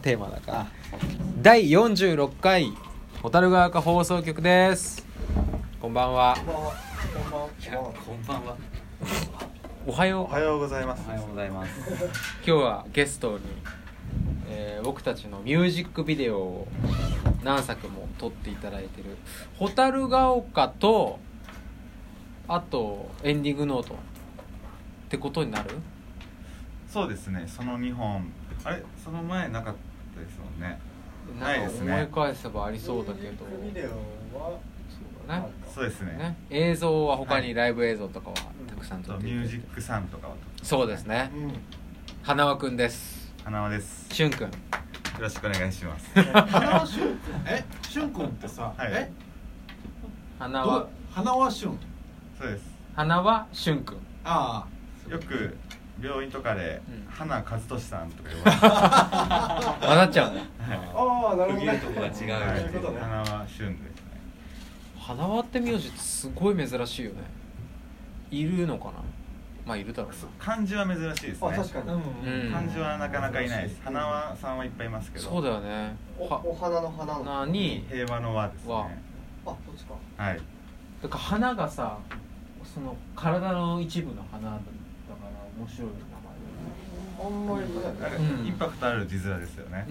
テーマだから第46回小樽川丘放送局です。こんばんは。 こんばんは。 おはようございます。 おはようございます。 今日はゲストに、僕たちのミュージックビデオを何作も撮っていただいてる小樽ヶ丘と、あとエンディングノートってことになる？ そうですね。その2本、あれその前なかったですもんね。ないですね。 思い返せばありそうだけど。 ビデオはそうだね。 そうですね。 映像は他にライブ映像とかはたくさん撮っていて、 ミュージックサンとかは撮ってそうですね。花輪くんです。 花輪です。 しゅんくん。 よろしくお願いします。 花輪しゅんくん。しゅんくんってさ、 はい、 花輪しゅん。 そうです。 花輪しゅんくん。 ああ。よく病院とかで、花和俊さんとか呼ばれて混ざっちゃうんだ。 ああ、なるほどね。 とこが違う。 花輪しゅんですね。 花輪って名字ってすごい珍しいよね。いるのかな。まあいるだろうな。 漢字は珍しいですね。 確かに。 漢字はなかなかいないです。花輪さんはいっぱいいますけど。 そうだよね。 お花の花のに平和の輪ですね。 あ、そっちか。 はい。 だから花がさ、その体の一部の花だから面白い名前。あんまりインパクトある字面ですよね。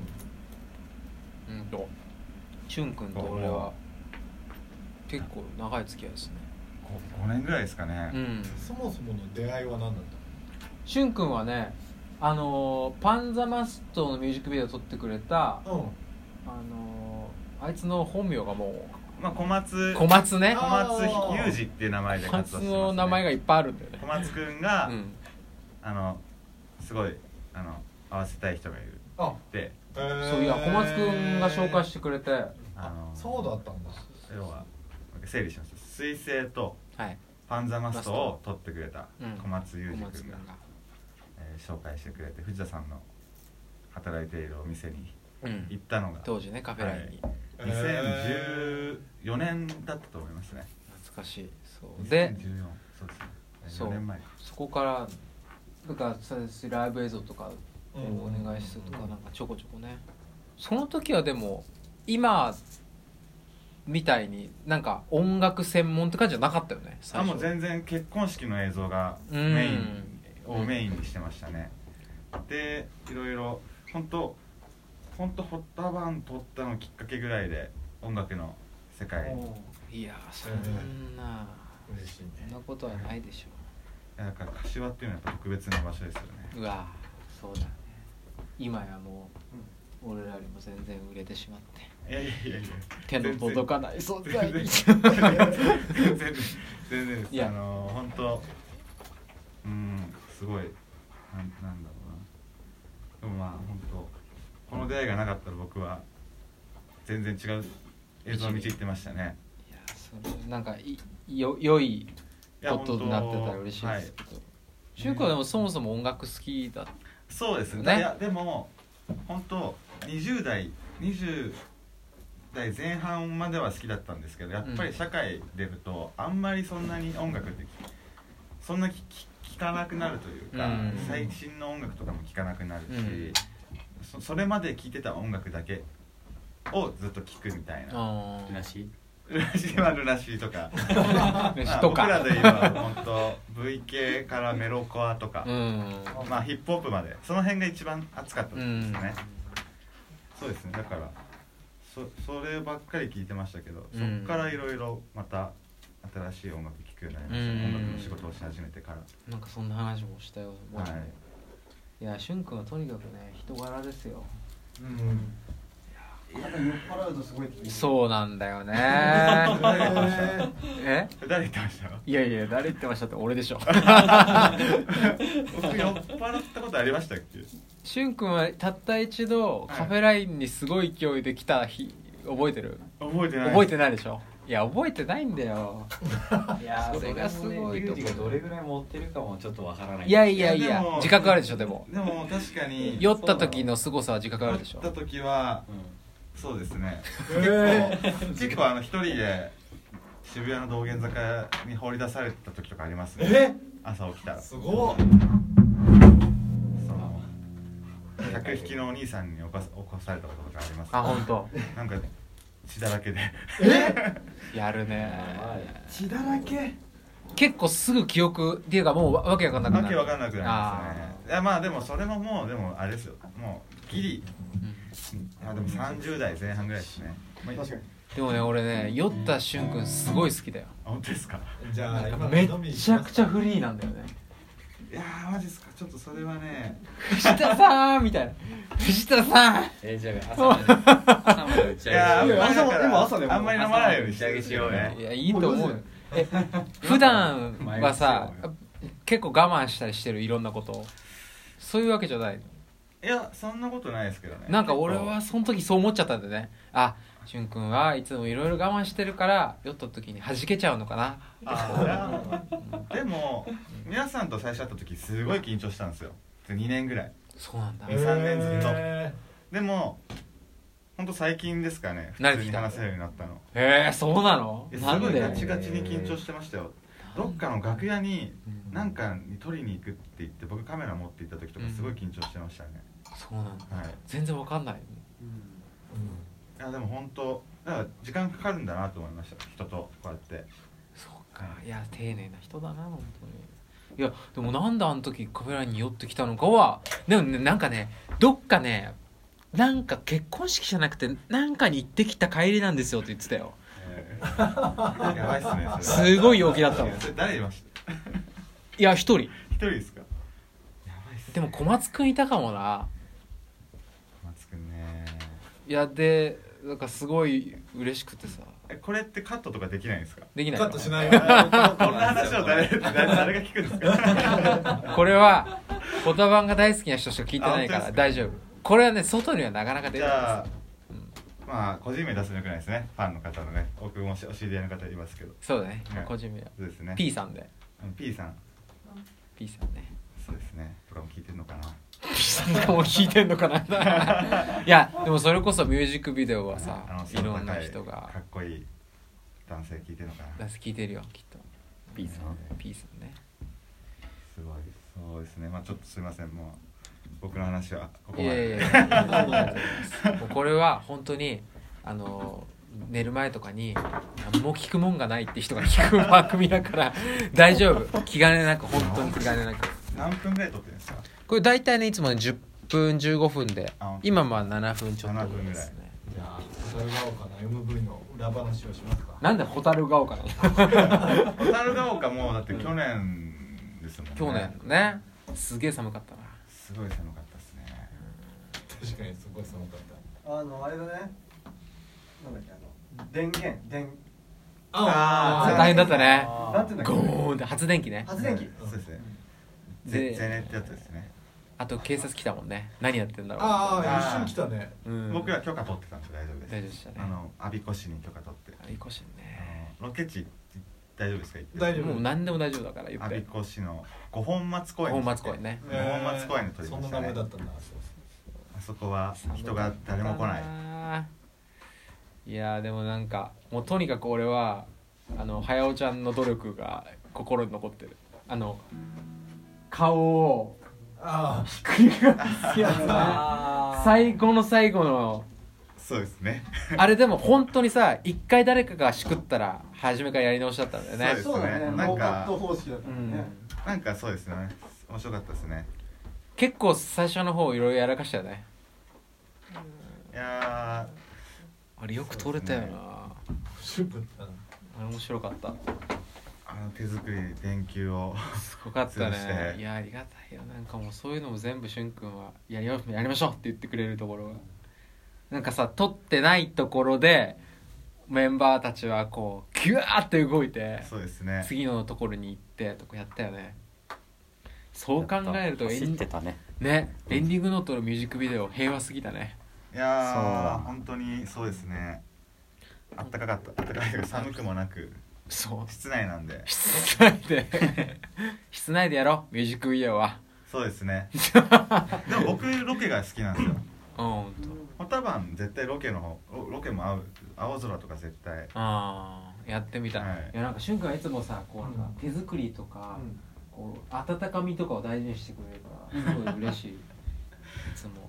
しゅんくんと俺は結構長い付き合いですね。 5年ぐらいですかね。 そもそもの出会いは何だった？ しゅんくんはね、パンザマストのミュージックビデオを撮ってくれた、あいつの本名がもう、 まあ、小松ね、 小松裕二っていう名前で活動してますね。 小松の名前がいっぱいあるんだよね。 小松くんが、すごい合わせたい人がいるで、 そういや小松くんが紹介してくれて、 そうだったんだ。 要は整理します。水星とパンザマストを撮ってくれた小松裕二くんが、紹介してくれて、藤田さんの働いているお店に行ったのが、 当時ね、カフェラインに、 2014年だったと思いますね。 懐かしい。 そうで、そうですね、4年前。 そこからなんかライブ映像とかお願いするとか、なんかちょこちょこね。その時はでも今みたいになんか音楽専門って感じじゃなかったよね。 もう全然結婚式の映像がメインにしてましたね。で、いろいろ本当ホッタバン撮ったのきっかけぐらいで音楽の世界いや、そんな嬉しいね。そんなことはないでしょ。 だから柏っていうのはやっぱ特別な場所ですよね。 うわ、そうだね。今やもう、俺らよりも全然売れてしまって、 いや手の届かない存在に全然です。本当すごいなんだろうな。でもまあ本当この出会いがなかったら僕は全然違う映像を見ていってましたね。 いや、それなんか良いことになってたら嬉しいですけど、しゅうくんはでもそもそも音楽好きだ。 そうですね。いやでも本当20代前半までは好きだったんですけど、やっぱり社会出るとあんまりそんなに音楽ってそんな聴かなくなるというか、最新の音楽とかも聴かなくなるし、それまで聴いてた音楽だけをずっと聴くみたいな。 ルナシーとか僕らで言えば本当 V 系からメロコアとか、まあヒップホップまでその辺が一番熱かったですね。そうですね。だからそればっかり聞いてましたけど、そっからいろいろまた新しい音楽聴くようになりました。音楽の仕事をし始めてから。 なんかそんな話もしたよ。いや、しゅんくんはとにかくね、人柄ですよ。 なんか酔っ払うとすごい。 そうなんだよね。 誰言ってました？ いや誰言ってましたって俺でしょ。僕酔っ払ったことありましたっけ？ しゅんくんはたった一度カフェラインにすごい勢いで来た日覚えてる？ 覚えてないでしょ。いや、覚えてないんだよ。 いや、 それがすごいところ。 どれぐらい持ってるかもちょっとわからない。 いや自覚あるでしょ。でも確かに酔った時の凄さは自覚あるでしょ。 酔った時はそうですね。結構一人で渋谷の道玄坂に放り出された時とかありますね。朝起きたらすごっ。 客引きのお兄さんに起こされたこととかあります。 あ、本当。 なんか血だらけでやるね。 血だらけ。 結構すぐ記憶っていうかもうわけわかんなくなる。 わけわかんなくなりますね。いやまあでもそれももうでもあれですよ。もうギリ。あでも30代前半ぐらいですね。 確かに。 でもね俺ね酔ったしゅんくんすごい好きだよ。 本当ですか。 じゃあ今めっちゃくちゃフリーなんだよね。 いやーマジですか。ちょっとそれはね。 藤田さんみたいな。藤田さん。 じゃあ朝まで打ち上げしよう。 いや今朝でもあんまり飲まないように打ち上げしようよ。 いやいいと思うよ。普段はさ結構我慢したりしてるいろんなことそういうわけじゃない。 いやそんなことないですけどね。 なんか俺はその時そう思っちゃったんだよね。あ、しゅんくんはいつもいろいろ我慢してるから酔った時に弾けちゃうのかな。 でも皆さんと最初会った時すごい緊張したんですよ。2年ぐらい。 そうなんだ。 3年ずっと。でもほんと最近ですかね。普通に話せるようになったの。 そうなの？なんで？ すごいガチガチに緊張してましたよ。どっかの楽屋に何かに撮りに行くって言って僕カメラ持って行った時とかすごい緊張してましたね。 そうなんだ。 はい。 全然わかんない。 いやでも本当だから時間かかるんだなと思いました。人とこうやって。 そうか。いや丁寧な人だな本当に。いやでもなんであの時カメラに寄ってきたのかはでもねなんかねどっかねなんか結婚式じゃなくてなんかに行ってきた帰りなんですよって言ってたよ。 やばいっすね。 すごい陽気だったもん。 それ誰いました？ いや一人ですか？やばいっすね。 でも小松くんいたかもな。 小松くんね。 いやでなんかすごい嬉しくてさ。 これってカットとかできないんですか？ できない。 カットしないよ。 こんな話を誰が聞くんですか？ これはコタバンが大好きな人しか聞いてないから大丈夫。これはね外にはなかなか出ないです。 まあ個人名出すのよくないですね。ファンの方のね、僕もお知り合いの方いますけど。 そうだね。 はい、 個人名は。 そうですね。 P さんで。 P さん。 P さんね。 そうですね。とかも聞いてるのかな。 P さんとかも聞いてんのかな。いやでもそれこそミュージックビデオはさ、いろんな人がかっこいい男性聞いてるのかな。 聞いてるよきっと。 P さん。 P さんね。 すごい。そうですね。まあちょっとすいませんもう。僕の話はここまで。 いやこれは本当に寝る前とかに何も聞くもんがないって人が聞く番組だから大丈夫。気兼ねなく本当に気兼ねなく。 何分ぐらい撮ってるんですか？ これ大体ねいつも10分15分で今まあ7分ちょっとぐらいですね。 じゃあホタルが丘の MV の裏話をしますか？ なんでホタルが丘なの？ ホタルが丘もだって去年ですもんね。 去年ね。すげえ寒かったな。 すごい寒かったですね。 確かにすごい寒かった。 あれだね。なんだっけ電源大変だったね。 なんていうんだっけ。 ゴーンって発電機ね。 発電機。 そうですね。 でゼネってやつですね。 あと警察来たもんね。何やってんだろう。 一緒に来たね。 僕ら許可取ってたんですよ。大丈夫です。 大丈夫でしたね。 我孫子市に許可取って。 我孫子市ね。 ロケ地大丈夫ですか？ 大丈夫。 もう何でも大丈夫だから言って。 我孫子市の五本松公園。 五本松公園ね。 五本松公園で撮りましたね。 そんな名前だったんだ。 あそこは人が誰も来ない。 いやでもなんかもうとにかく俺は早尾ちゃんの努力が心に残ってる。顔をひっくり返すやつね。最後の最後の。 そうですね。 あれでも本当にさ一回誰かがしくったら初めからやり直しだったんだよね。 そうだね。ノーカット方式だったね。 なんかそうですね。面白かったですね。 結構最初の方いろいろやらかしたよね。 いやあれよく撮れたよな。 あれ面白かった。 手作り電球をすごかったね。いやありがたいよ。なんかもうそういうのも全部しゅんくんはやりましょうって言ってくれるところがなんかさ撮ってないところでメンバーたちはこうギュワーって動いてそうですね。 次のところに行ってとかやったよね。そう考えると走ってたね。 ねエンディングノートのミュージックビデオ平和すぎたね。 いや本当にそうですね。あったかかった。あったかいけど寒くもなく。 そう室内なんで室内でやろうミュージックビデオは。 そうですね。でも僕ロケが好きなんですよ。 ホタバン絶対ロケも青空とか絶対やってみたい。いやなんかしゅんくんはいつもさこうなんか手作りとか、こう温かみとかを大事にしてくれるからすごい嬉しい。いつも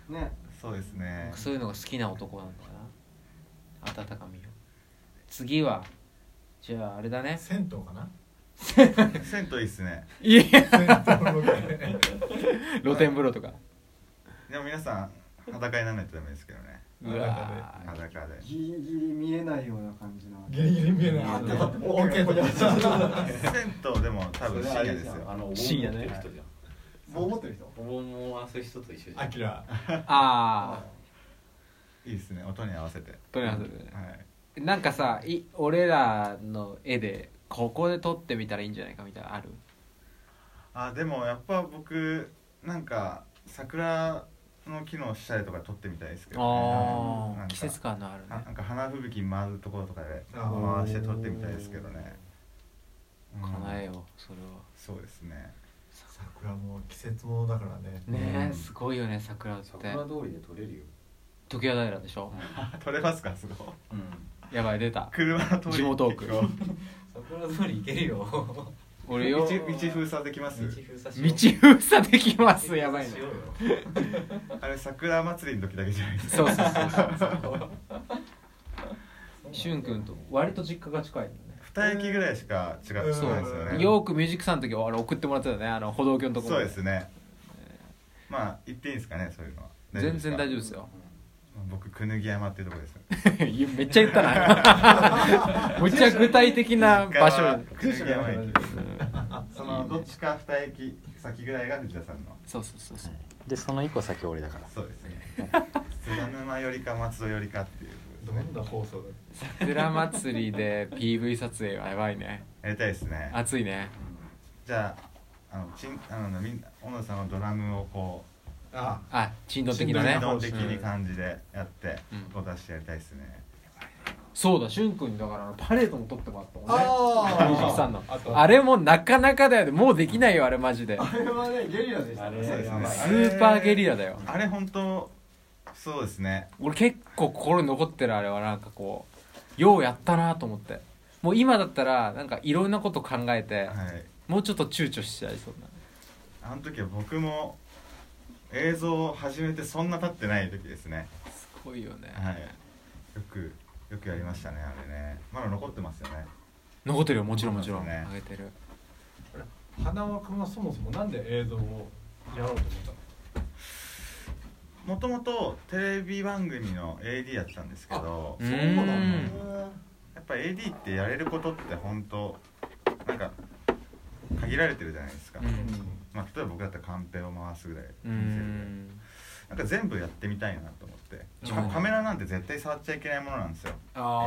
ね。 そうですね。 そういうのが好きな男なんだな。温かみを。次はじゃああれだね。 銭湯かな。 銭湯いいっすね。 いや銭湯ロケ露天風呂とか。 でも皆さん裸にならないとダメですけどね。 うわ裸で。 ギリギリ見えないような感じな。 ギリギリ見えない。オーケーとか。 銭湯でも多分深夜ですよ。 深夜ね。 棒持ってる人。 棒もそういう人と一緒じゃん。 アキラ。 ああ。 いいですね。音に合わせて。 とりあえずはい。 なんかさ俺らの絵でここで撮ってみたらいいんじゃないかみたいなある？ あ、でもやっぱ僕なんか桜の木の下でとか撮ってみたいですけどね。 ああ、季節感のあるね。 なんか花吹雪舞うところとかで回して撮ってみたいですけどね。 叶えようそれは。 そうですね。 桜も季節ものだからね。 ねえ、すごいよね桜って。 桜通りで撮れるよ。 時矢平でしょ。 撮れますかすごい。 やばい出た。 車の通り。 地元区。 桜通り行けるよ。 俺よ。 道封鎖できます。 道封鎖しよう。 道封鎖できますやばいね。 あれ桜祭りの時だけじゃないですか。 そうそうそうしゅんくんと割と実家が近いのね。 2駅ぐらいしか違ってないですよね。 よくミュージックさんの時はあれ送ってもらってたね歩道橋のところ。 そうですね。まあ言っていいんですかねそういうのは。 全然大丈夫ですよ。 僕くぬぎ山っていうところですね。めっちゃ言ったな。むっちゃ具体的な場所。 くぬぎ山駅。そのどっちか2駅先ぐらいが藤田さんの。 そうそうそうそう。 でその1個先俺だから。 そうですね。菅沼よりか松戸よりかっていう。 どんな放送だ。 桜祭りで PV 撮影はやばいね。 やりたいですね。 熱いね。 じゃあみんな小野さんのドラムをこう。 あ、振動的なね。 振動的に感じでやってこう出してやりたいですね。 そうだ、しゅんくんにだからパレードも撮ってもらったもんね。 あミュージックさんのあれもなかなかだよね。もうできないよあれマジで。 あれはねゲリラでしたね。 そうですね。 スーパーゲリラだよ。 あれ本当そうですね。 俺結構心に残ってるあれはなんかこうようやったなと思って。もう今だったらなんかいろんなこと考えて、 はい。 もうちょっと躊躇しちゃいそうな。 あの時は僕も映像を始めてそんな経ってない時ですね。 すごいよね。 はい。よくやりましたねあれね。まだ残ってますよね。 残ってるよもちろんもちろん。 ねあげてる。 花輪君はそもそもなんで映像をやろうと思ったの？ もともとテレビ番組の AD やってたんですけど、 そうなんだ。 やっぱ AD ってやれることって本当なんか限られてるじゃないですか。まあ、例えば僕だったらカンペを回すぐらいなんか全部やってみたいなと思って、カメラなんて絶対触っちゃいけないものなんですよ。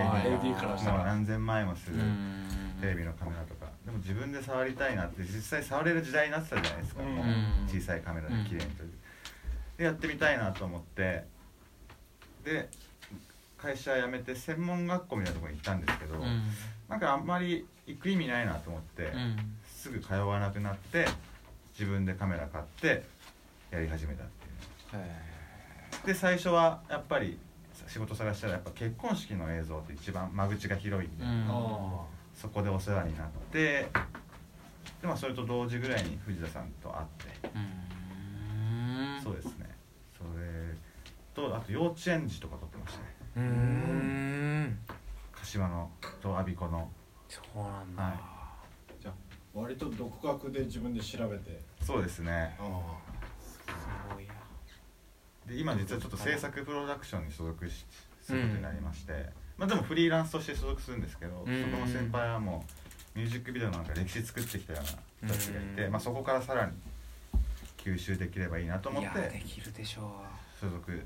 AD からしたらもう何千万円もするテレビのカメラとかでも自分で触りたいなって実際触れる時代になってたじゃないですか。もう小さいカメラで綺麗に撮るでやってみたいなと思って、で会社辞めて専門学校みたいなところに行ったんですけど、なんかあんまり行く意味ないなと思って、すぐ通わなくなって自分でカメラ買ってやり始めたっていう。で最初はやっぱり仕事探したらやっぱ結婚式の映像って一番間口が広いんで、そこでお世話になって、でもそれと同時ぐらいに藤田さんと会って、そうですね。それとあと幼稚園児とか撮ってましたね。柏のと我孫子の。 そうなんだ。 はい。 じゃあ割と独学で自分で調べて。 そうですね。 すごいな。 で今実はちょっと制作プロダクションに所属することになりまして、まあでもフリーランスとして所属するんですけど、そこの先輩はもうミュージックビデオなんか歴史作ってきたような人たちがいて、まあそこからさらに吸収できればいいなと思って。 いやできるでしょう。 所属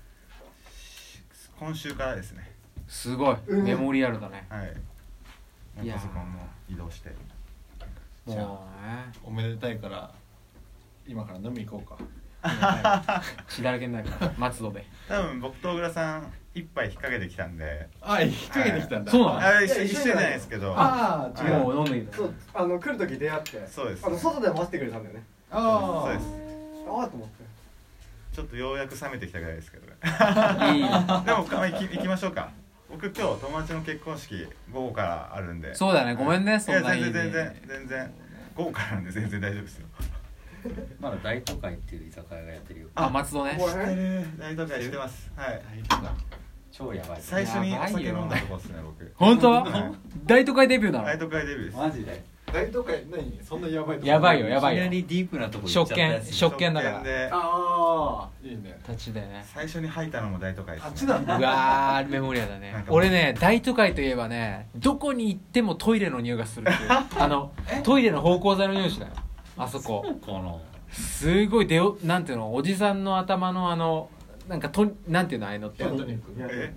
今週からですね。 すごいメモリアルだね。 はい。パソコンも移動して。 もうね。 おめでたいから今から飲み行こうか。 血だらけになるから松戸で。 多分僕と小倉さん一杯引っ掛けてきたんで。 引っ掛けてきたんだ。 そうなの？ 一緒じゃないですけど。 違う。 もう飲んでいいの？ そう来る時出会って。 そうです。 外で待ってくれたんだよね。 そうです。 と思って。 ちょっとようやく冷めてきたぐらいですけどね。 いい。 でも行きましょうか。僕今日友達の結婚式午後からあるんで。 そうだね。ごめんね。そんなに。 全然午後からなんで全然大丈夫ですよ。 まだ大都会っていう居酒屋がやってるよ。 松戸ね。 知ってる。大都会知ってます。はい。 超やばい。 最初にお酒飲んだとこですね、僕。 本当？ はい大都会デビューなの？ 大都会デビューです。 マジで。 大都会何そんなやばいとこやばいよやばいよ。 いきなりディープなとこ行っちゃったやつ。 食券だから。 でああいいね。 立ちでね。 最初に吐いたのも大都会ですね。 立ちなんだ。 うわーメモリアだね。俺ね大都会といえばねどこに行ってもトイレの匂いがするっていうトイレの芳香剤の匂いしだよあそこ。 このすごいなんていうのおじさんの頭のなんかなんていうのああいうのってトニック。 トニックみたいな。 はい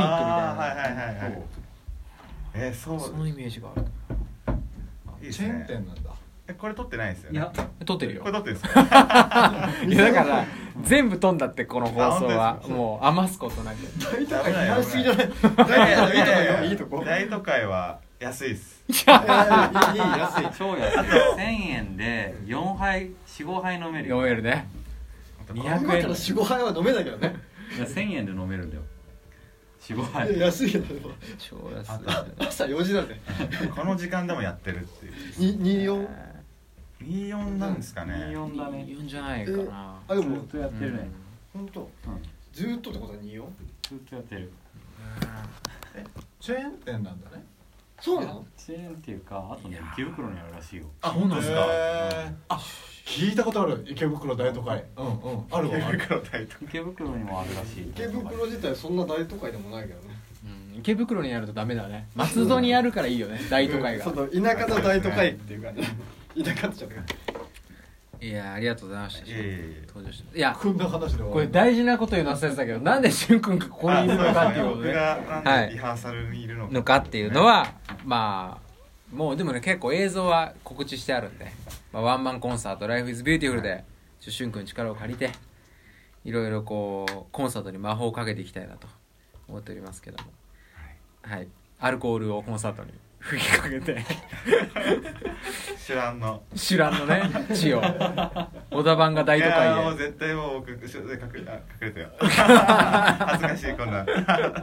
はいはい。そう。 そのイメージがある。 いいですチェーンね。 店なんだ。 これ撮ってないですよね。 いや撮ってるよこれ撮ってるんですか。 いやだから全部飛んだってこの放送はあ本当ですかもう余すことなく。 大都会危ないやりすぎじゃない。いいとこ。 大都会は安いです。 いい安い。 超安い。1000円で4杯45杯飲めるよ。 飲めるね。200 今から4、5杯は飲めないけどね。 いや1000円で飲めるんだよ。45杯。 安いけど超安い。 朝4時だぜ。 この時間でもやってるっていう。 24 24なんですかね。 24だね。 4じゃないかな。 あでもずっとやってるね。 本当うん。 ずーっとってことは 24？ ずっとやってる。 チェーン店なんだね。 そうなの？ チェーンっていうかあとね池袋にあるらしいよ。 あ、本当ですか。 あ、聞いたことある。池袋大都会。あるわ。 池袋大都会。 池袋にもあるらしい。 池袋自体そんな大都会でもないけどね。 池袋にあるとダメだね。松戸にあるからいいよね大都会が。 その田舎の大都会っていうかね。田舎ってちゃったいやありがとうございました。 いえいえ登場していやこんな話でこれ大事なこと言うの忘れてたけどなんでしゅんくんがここにいるのかっていうこと僕ねがなんはいでリハーサルにいるののかっていうのはまあもうでもね結構映像は告知してあるんで、ワンマンコンサート Life is Beautiful でしゅんくんの力を借りていろいろこうコンサートに魔法をかけていきたいなと思っておりますけども、はいアルコールをコンサートに吹きかけて知らんの知らんのね血を小田版が大都いやもう会で絶対もう僕後ろで隠れてよ恥ずかしいこんな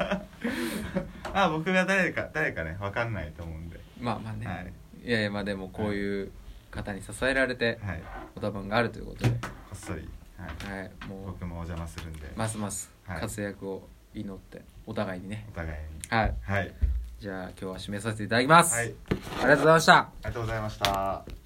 僕が誰かね分かんないと思うんでまあね、 はいいやいやまあでもこういう方に支えられてはい小田版があるということで、 こっそりはいはい、もう僕もお邪魔するんでますますはい活躍を祈ってお互いにねお互いにはいはいじゃあ今日は締めさせていただきます、 はいありがとうございましたありがとうございました。